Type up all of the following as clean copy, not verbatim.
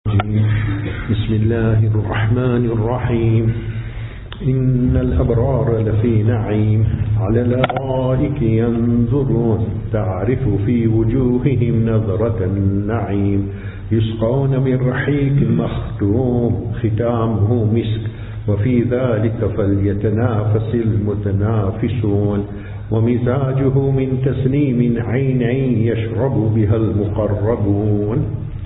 بسم الله الرحمن الرحيم إن الأبرار لفي نعيم على الأرائك ينظرون تعرف في وجوههم نظرة النعيم يسقون من رحيق مختوم ختامه مسك وفي ذلك فليتنافس المتنافسون ومزاجه من تسنيم عين يشرب بها المقربون.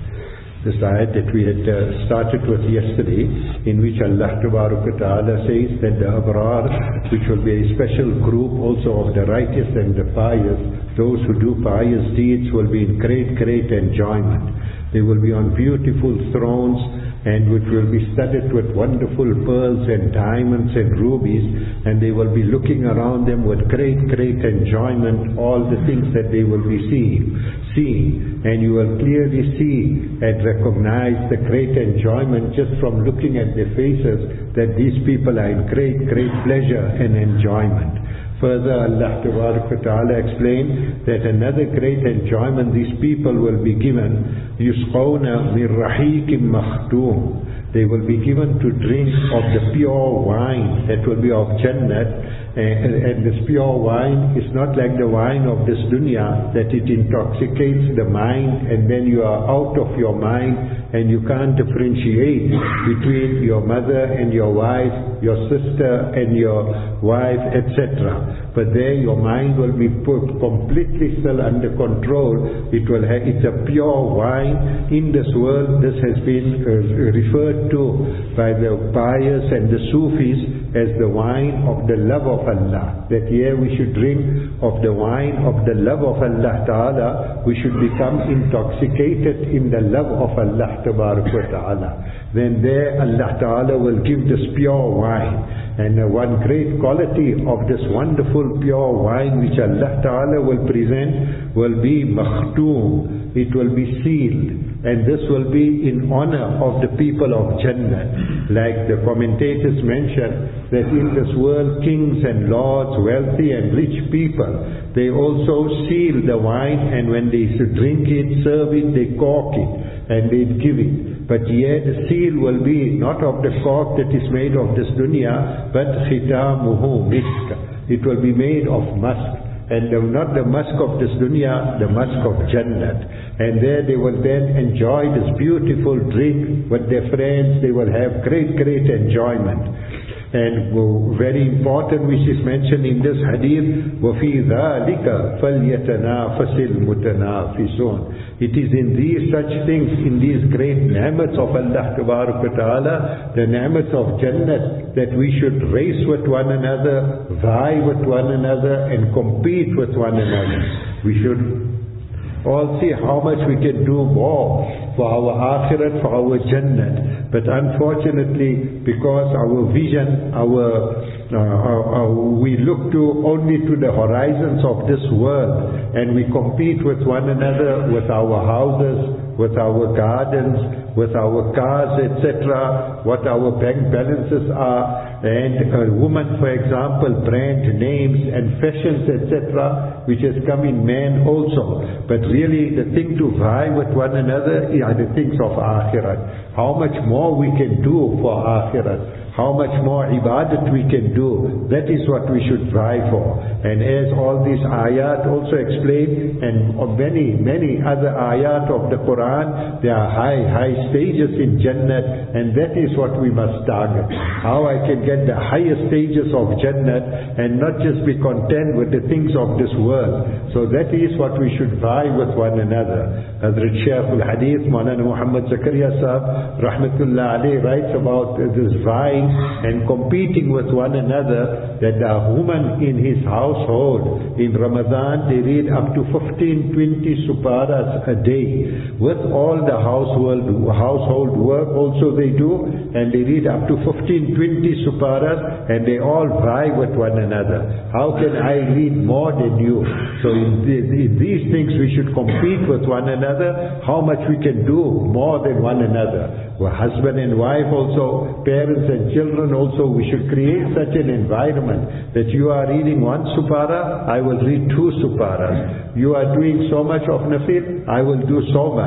This ayat that we had started with yesterday, in which Allah Ta'ala says that the Abrar, which will be a special group also of the righteous and the pious, those who do pious deeds will be in great enjoyment. They will be on beautiful thrones and which will be studded with wonderful pearls and diamonds and rubies, and they will be looking around them with great enjoyment, all the things that they will be seeing. And you will clearly see and recognize the great enjoyment just from looking at their faces, that these people are in great pleasure and enjoyment. Further, Allah Ta'ala explained that another great enjoyment these people will be given, يُسْقَوْنَ مِنْ رَحِيقٍ مَخْتُومٍ. They will be given to drink of the pure wine that will be of Jannah. And this pure wine is not like the wine of this dunya, that it intoxicates the mind and then you are out of your mind and you can't differentiate between your mother and your wife, your sister and your wife, etc. But there your mind will be put completely still under control. It's a pure wine. In this world, this has been referred to by the pious and the Sufis as the wine of the love of Allah. That here we should drink of the wine of the love of Allah Ta'ala. We should become intoxicated in the love of Allah Ta'ala. Then there Allah Ta'ala will give this pure wine. And one great quality of this wonderful pure wine which Allah Ta'ala will present will be makhtoom. It will be sealed. And this will be in honor of the people of Jannah. Like the commentators mention, that in this world kings and lords, wealthy and rich people, they also seal the wine, and when they drink it, serve it, they cork it and they give it. But here the seal will be not of the cork that is made of this dunya, but khitamuhu misk. It will be made of musk. And not the musk of this dunya, the musk of Jannah. And there they will then enjoy this beautiful drink with their friends. They will have great enjoyment. And very important, which is mentioned in this hadith, وَفِي ذَلِكَ فَلْيَتَنَافَسِ الْمُتَنَافِسُونَ. It is in these such things, in these great ni'mats of Allah Ta'ala, the ni'mats of Jannah, that we should race with one another, vie with one another, and compete with one another. We should all see how much we can do more for our akhirat, for our Jannah. But unfortunately, because our vision, we look only to the horizons of this world, and we compete with one another, with our houses, with our gardens, with our cars, etc., what our bank balances are, and a woman, for example, brand names and fashions, etc., which has come in man also. But really the thing to vie with one another are the things of Akhirat. How much more we can do for Akhirat, how much more ibadat we can do, that is what we should vie for. And as all these ayat also explain, and many other ayat of the Quran, there are high stages in Jannah, and that is what we must target. How I can get the highest stages of Jannah and not just be content with the things of this world. So that is what we should vie with one another. Hazrat Shaykh al-Hadith Maulana Muhammad Zakaria Sahab Rahmatullah Alayhi writes about this vying and competing with one another, that the woman in his household in Ramadan, they read up to 15-20 suparas a day. With all the household work also they do, and they read up to 15-20 suparas, and they all vie with one another. How can I read more than you? So in these things we should compete with one another, how much we can do more than one another. Well, husband and wife also, parents and children also, we should create such an environment that you are reading one supara, I will read 2 suparas. You are doing so much of nafil, I will do so much.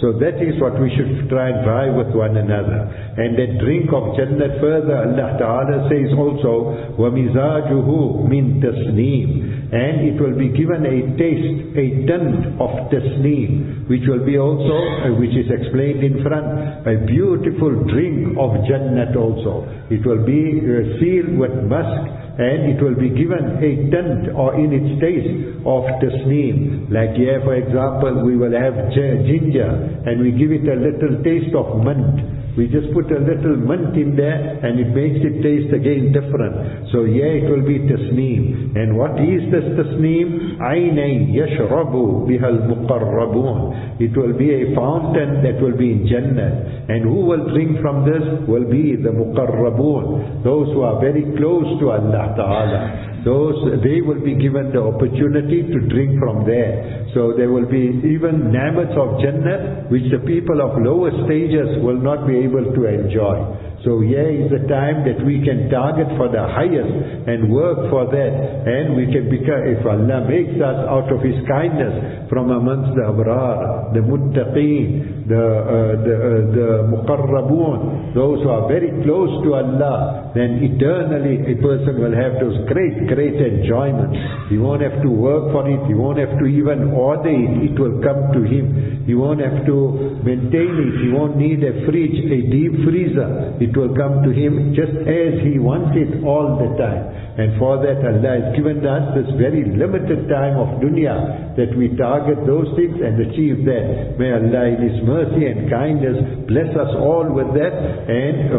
So that is what we should try and vie with one another. And that drink of Jannah further, Allah Ta'ala says also, وَمِزَاجُهُ مِن تَسْنِيمٍ. And it will be given a taste, a tint of tasneem, which will be also, which is explained in front, a beautiful drink of Jannat also. It will be sealed with musk, and it will be given a tint or in its taste of tasneem. Like here, for example, we will have ginger, and we give it a little taste of mint. We just put a little mint in there and it makes it taste again different. So yeah, it will be tasneem. And what is this tasneem? عَيْنَيْ يَشْرَبُ بِهَا الْمُقَرَّبُونَ. It will be a fountain that will be in Jannah. And who will drink from this? Will be the muqarrabun, those who are very close to Allah Ta'ala. They will be given the opportunity to drink from there. So there will be even ni'mats of Jannah which the people of lower stages will not be able to enjoy. So here is the time that we can target for the highest and work for that, and we can become, if Allah makes us out of His kindness from amongst the abrar, the muttaqeen, the muqarrabun, those who are very close to Allah, then eternally a person will have those great enjoyments. He won't have to work for it, he won't have to even order it, it will come to him. He won't have to maintain it, he won't need a fridge, a deep freezer. It will come to him just as he wants it all the time. And for that Allah has given us this very limited time of dunya that we target those things and achieve that. May Allah in His mercy and kindness bless us all with that. And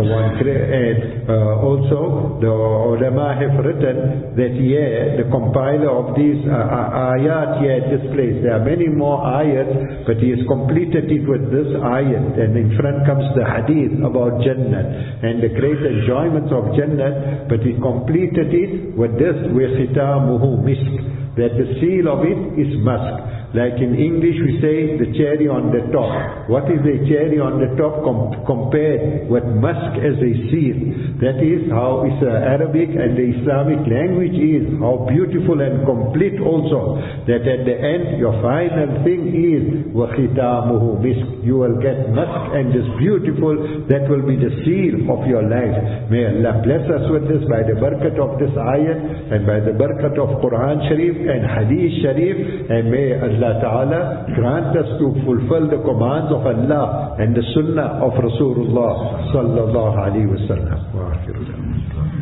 also the ulama have written that the compiler of these ayat here at this place, there are many more ayats, but he has completed it with this ayat, and in front comes the hadith about Jannah and the great enjoyments of Jannah, but he completed it with this, وَخِتَامُهُ مِسْكٌ, that the seal of it is musk. Like in English we say the cherry on the top. What is a cherry on the top compared with musk as a seal? That is how Arabic and the Islamic language is, how beautiful and complete also, that at the end your final thing is وَخِتَامُهُ مِسْكٌ. You will get musk, and this beautiful, that will be the seal of your life. May Allah bless us with this by the barakat of this ayat and by the barakat of Quran Sharif and Hadith Sharif, and may Allah Ta'ala grant us to fulfill the commands of Allah and the sunnah of Rasulullah Sallallahu Alaihi Wasallam.